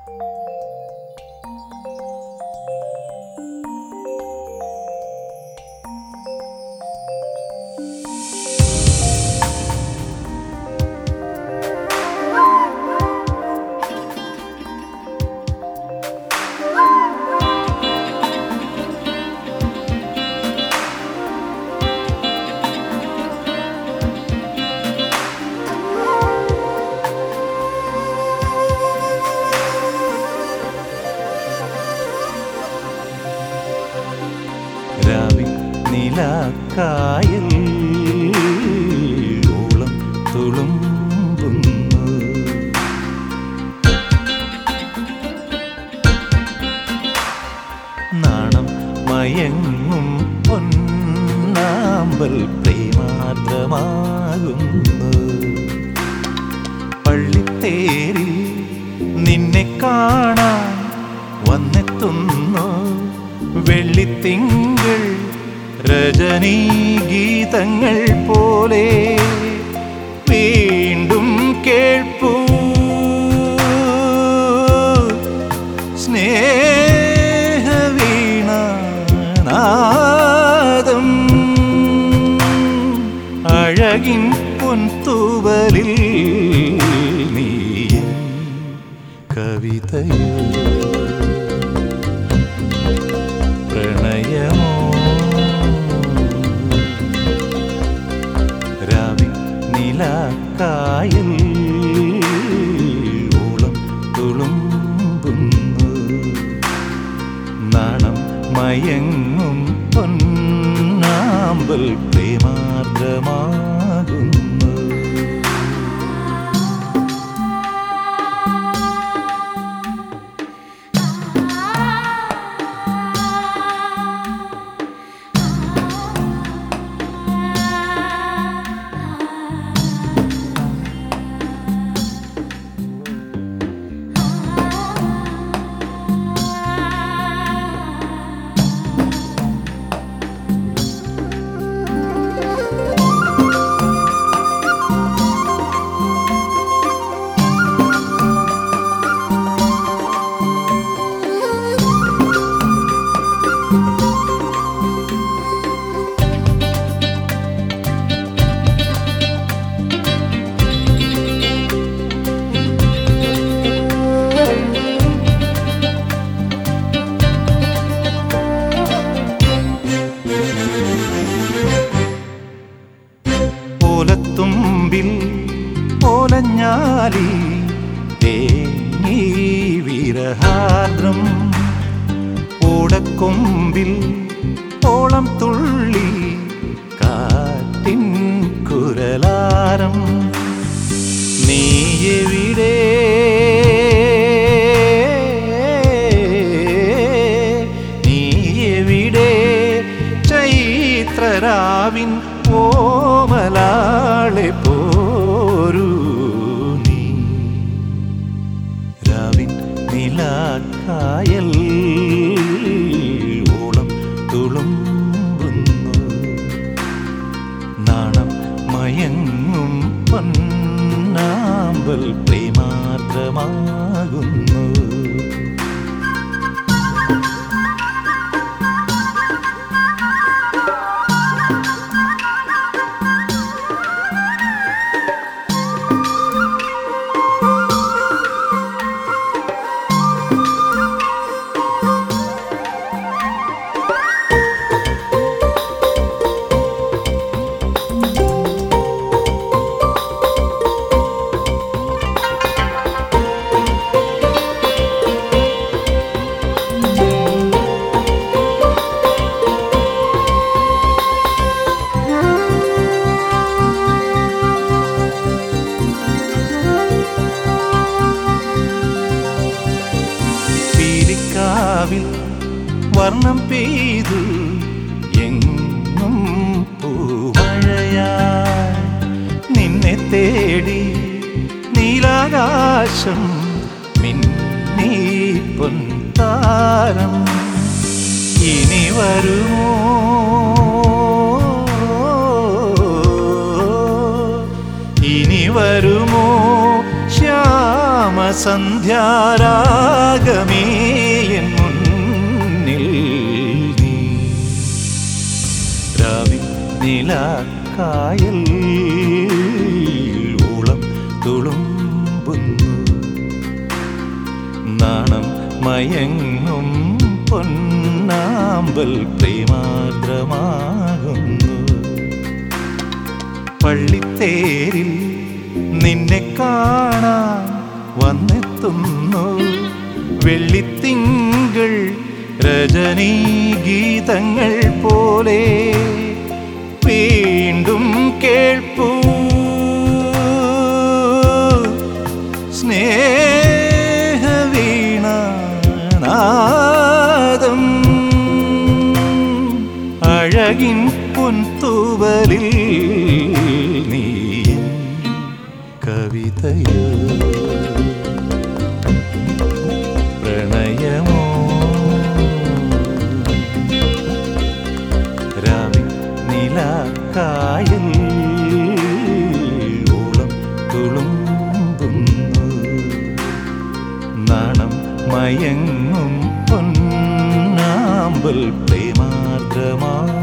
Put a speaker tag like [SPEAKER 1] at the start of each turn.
[SPEAKER 1] നിലാക്കായൽ ഓളം തുളുമ്പുന്നു. നാണം മയങ്ങും പൊന്നാമ്പൽ പ്രേമാർദ്രമാകുന്നു. പള്ളിത്തേരിൽ നിന്നെ കാണാൻ വന്നെത്തുന്നു. വെള്ളിത്തിങ്കൾ രജനീ ഗീതങ്ങൾ പോലെ വീണ്ടും കേൾപ്പൂ സ്നേഹവീണാനാദം. അഴകിൻ പൊൻതൂവലിൽ നീ കവിതയോ പ്രണയമോ? നിലാക്കായൽ ഓളം തുളുമ്പുന്നു. നാണം മയങ്ങും പൊന്നാമ്പൽ പ്രേമാർദ്രമാകുന്നു. ഓലത്തുമ്പിൽ ഓലഞ്ഞാലി തേങ്ങി വിരഹാദ്രം. ഓടക്കൊമ്പിൽ ഓളം തുള്ളി കാറ്റിൻ കുരലാരം. നീ എവിടെ നീ എവിടെ ചൈത്രരാവിൻ ഓമലാളെ പോരൂ നീ. രാവിൻ നിലാക്കായൽ ഓളം തുളുമ്പുന്നു. നാണം മയങ്ങും പൊന്നാമ്പൽ പ്രേമാർദ്രമാകുന്നു. വർണ്ണം പെയ്തു എങ്ങും പൂമഴയായി. നിന്നെ തേടി നീലാകാശം മിന്നി പൊൻതാരം. ഇനി വരുമോ ഇനി വരുമോ ശ്യാമ സന്ധ്യാരാഗമേ എൻ മുന്നിൽ നീ രാവിൽ നിലാക്കായൽ ഊളം തുളുമ്പുന്നു നാണം മയങ്ങും പൊന്നാമ്പൽ പ്രേമാർദ്രമാകുന്നു പള്ളിത്തേരിൽ നിന്നെ കാണാൻ വന്നെത്തുന്നു വെള്ളിത്തിങ്കൾ രജനീ ഗീതങ്ങൾ പോലെ വീണ്ടും കേൾപ്പൂ സ്നേഹവീണാനാദം അഴകിൻ പൊൻതൂവലിൽ നീ കവിതയോ പ്രണയമോ രാവിൽ നിലാക്കായൽ ഊളം തുളുമ്പുന്നു നാണം മയങ്ങും പൊന്നാമ്പൽ പ്രേമാർദ്രമാ